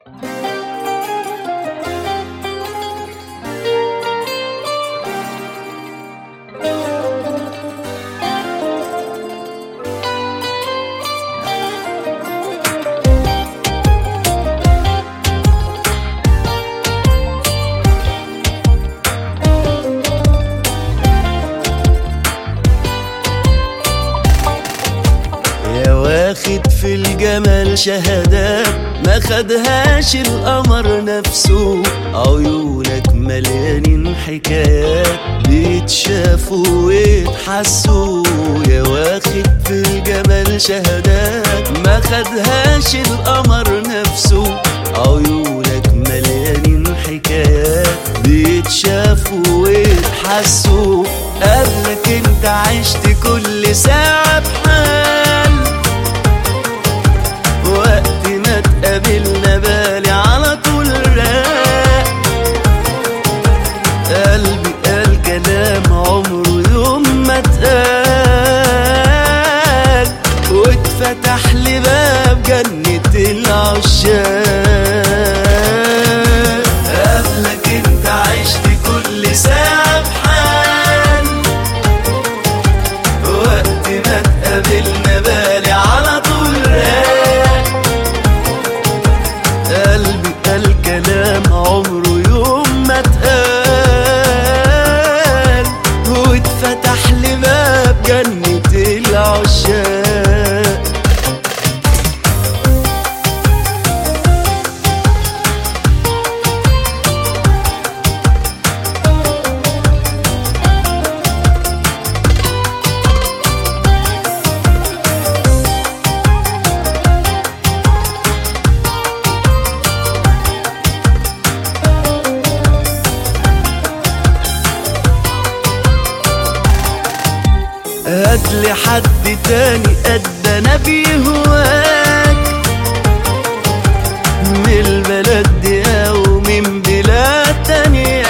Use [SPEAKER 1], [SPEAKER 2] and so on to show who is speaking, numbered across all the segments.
[SPEAKER 1] واخد في الجمال شهادات ما خدهاش القمر نفسه، عيونك مليانين حكايات بيتشافوا ويتحسوا. يا واخد في الجمال شهادات ما خدهاش القمر نفسه، عيونك مليانين حكايات بيتشافوا ويتحسوا. قبلك انت عشت كل ساعة بحال، وقت ما تقابلنا بالي على طول راق. قلبي قال كلام عمره يوم ما اتقال، واتفتح لي باب جنة العشاق. قبلك انت عشت كل ساعة بحال، وقت ما تقابلنا بالي على طول راق. قلبي قال كلام عمره يوم ما اتقال، واتفتح لي باب جنة العشاق. هاتلي حد تاني قدنا بيهواك، من البلد دي او من بلاد تانية،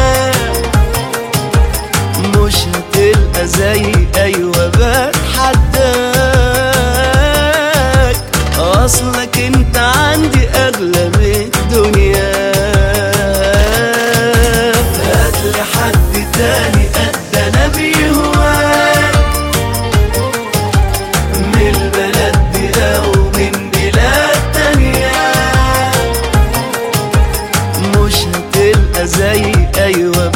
[SPEAKER 1] مش هتلقى زي ايوه بتحداك. اصلك انت عندي اغلى من الدنيا. هاتلي حد تاني قدنا بيهواك، من البلد دي او من بلاد تانية، مش هتلقى زي ايوه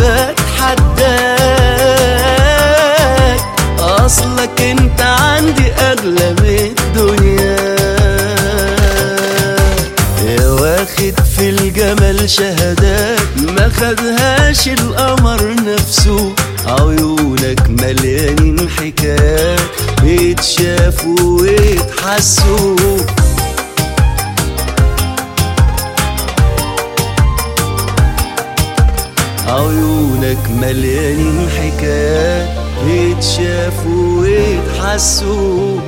[SPEAKER 1] بتحداك. اصلك انت عندي اغلى من الدنيا. يا واخد في الجمال شهادات ما خدهاش القمر نفسه، عيونك مليانين حكايات بيتشافوا ويتحسوا. عيونك مليانين حكايات بيتشافوا ويتحسوا.